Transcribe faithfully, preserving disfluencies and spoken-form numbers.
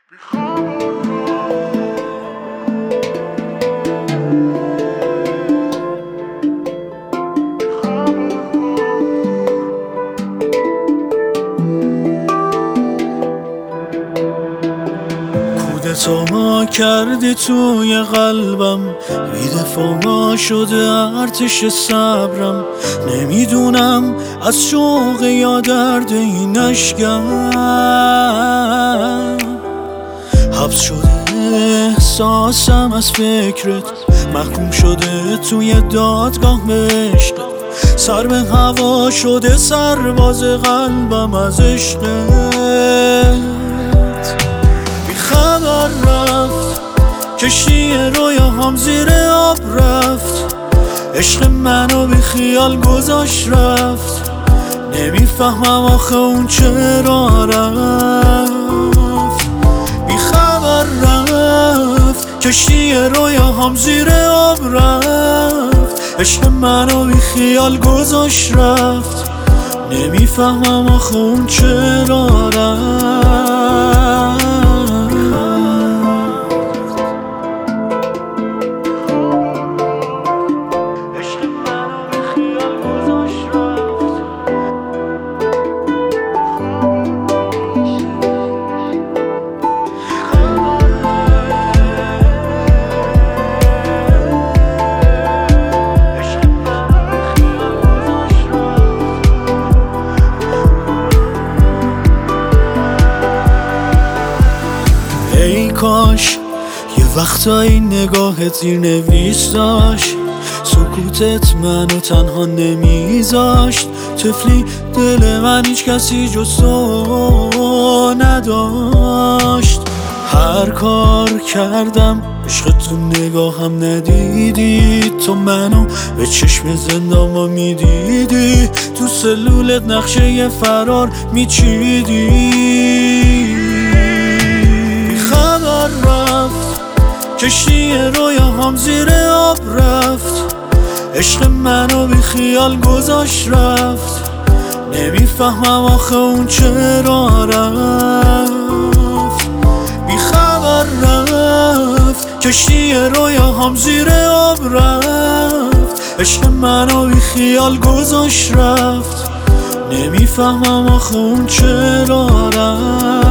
کودتا کردی توی قلبم، بی‌دفاع شده ارتش صبرم. نمیدونم از شوق یا درد این اشکم، حبس شده احساسم از فکرت، محکوم شده توی دادگاه عشقت. سر به هوا شده سرباز قلبم از عشقت. خبر رفت کشتی رویاهام زیر آب رفت، عشق منو بی خیال گذاشت رفت. نمیفهمم آخه اون چرا رفت. بی خبر رفت کشتی رویاهام زیر آب رفت، عشق منو بی خیال گذاشت رفت. نمیفهمم آخه اون چرا رفت. ای کاش یه وقتایی نگاهت زیر نویس داشت، سکوتت منو تنها نمیذاشت. طفلی دل من هیچ کسی جز تو نداشت. هر کار کردم عشق تو نگاهم ندیدی، تو منو به چشم زندان میدیدی، تو سلولت نقشه یه فرار میچیدی. رفت کشتی رویاهام زیر آب رفت، عشق منو بی خیال گذاشت رفت. نمیفهمم آخه اون چرا رفت. بی خبر رفت کشتی رویاهام زیر آب رفت، عشق منو بی خیال گذاشت رفت. نمیفهمم آخه اون چرا رفت.